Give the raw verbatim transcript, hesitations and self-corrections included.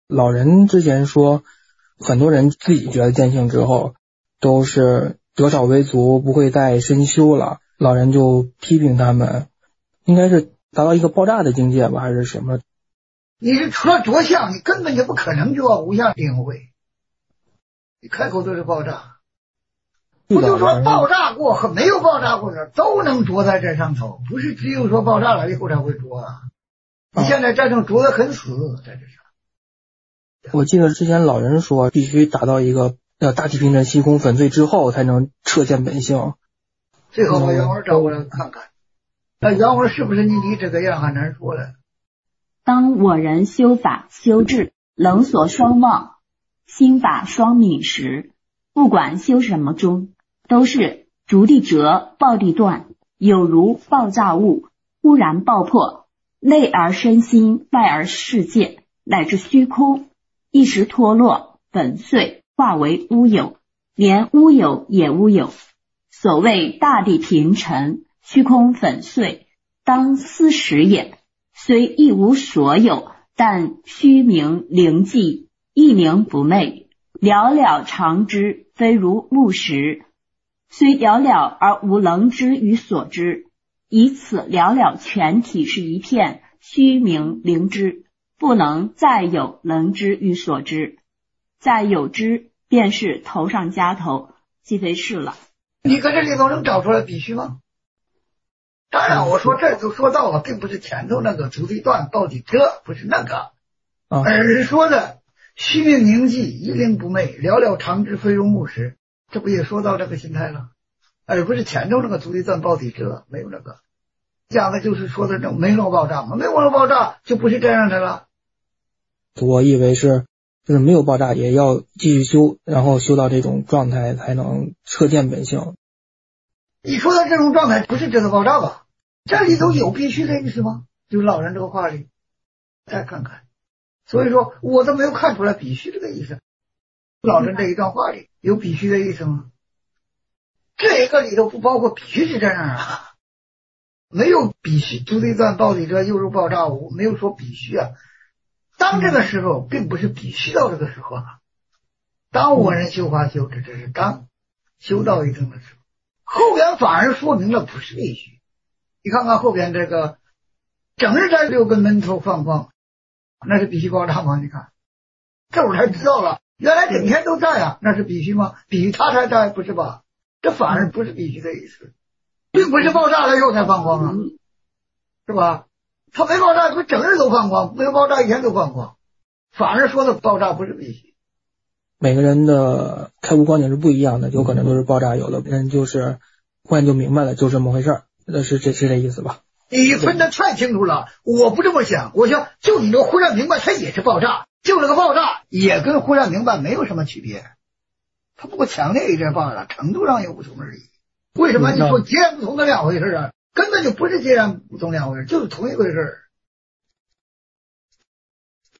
老人之前说，很多人自己觉得见性之后，都是得少为足，不会再深修了。老人就批评他们，应该是达到一个爆炸的境界吧，还是什么？ 你是除了着相，你根本就不可能就要无相领会。你开口都是爆炸，不就说爆炸过和没有爆炸过的都能着在这上头，不是只有说爆炸了以后才会着啊。你现在战争着得很死，在这上。 我记得之前老人说，必须达到一个呃大体平沉、虚空粉碎之后，才能彻见本性。 最好把原文找过来看看，那原文是不是你你这个样还难说了。 当我人修法修智，冷所双忘，心法双泯时，不管修什么中，都是逐地折，爆地断，有如爆炸物忽然爆破，内而身心，外而世界，乃至虚空，一时脱落粉碎，化为乌有，连乌有也乌有。所谓大地平沉，虚空粉碎，当思实也。虽一无所有，但虚名灵寂，一名不昧，寥寥常知，非如木石。虽寥寥而无能知与所知，以此寥寥全体是一片虚名灵知，不能再有能知与所知。再有知，便是头上加头，即非是了。 你搁这里头能找出来比虚吗？当然我说这就说到了，并不是前头那个逐地断到底折，不是那个，而是说的虚名凝寂，一灵不昧，寥寥常知，非如木石，这不也说到这个心态了？而不是前头那个逐地断到底折，没有那个讲的就是说的这种没有爆炸嘛，没有爆炸就不是这样的了。 我以为是就是没有爆炸也要继续修，然后修到这种状态才能彻见本性。 你说的这种状态不是真的爆炸吧？这里头有必须的意思吗？就是老人这个话里再看看，所以说我都没有看出来必须这个意思。老人这一段话里有必须的意思吗？这个里头不包括必须是这样啊，没有必须，逐地断爆地折，又如爆炸物，没有说必须啊。当这个时候并不是必须到这个时候啊，当我人修法修这这是当修到一定的时候，后边反而说明了不是必须。你看看后边这个整日在六根门头放光，那是必须爆炸吗？你看这会儿才知道了，原来整天都在啊，那是必须吗？必须他才在，不是吧？这反而不是必须的意思，并不是爆炸了以后才放光啊，是吧？他没爆炸不整日都放光，没有爆炸一天都放光，反而说的爆炸不是必须。 每个人的开悟观点是不一样的，有可能都是爆炸，有的人就是忽然就明白了，就这么回事儿，那是这是这意思吧？ 你分得太清楚了，我不这么想，我想就你这忽然明白，它也是爆炸，就这个爆炸也跟忽然明白没有什么区别，它不过强烈一点罢了，程度上有不同而已。为什么你说截然不同的两回事啊？根本就不是截然不同两回事，就是同一回事。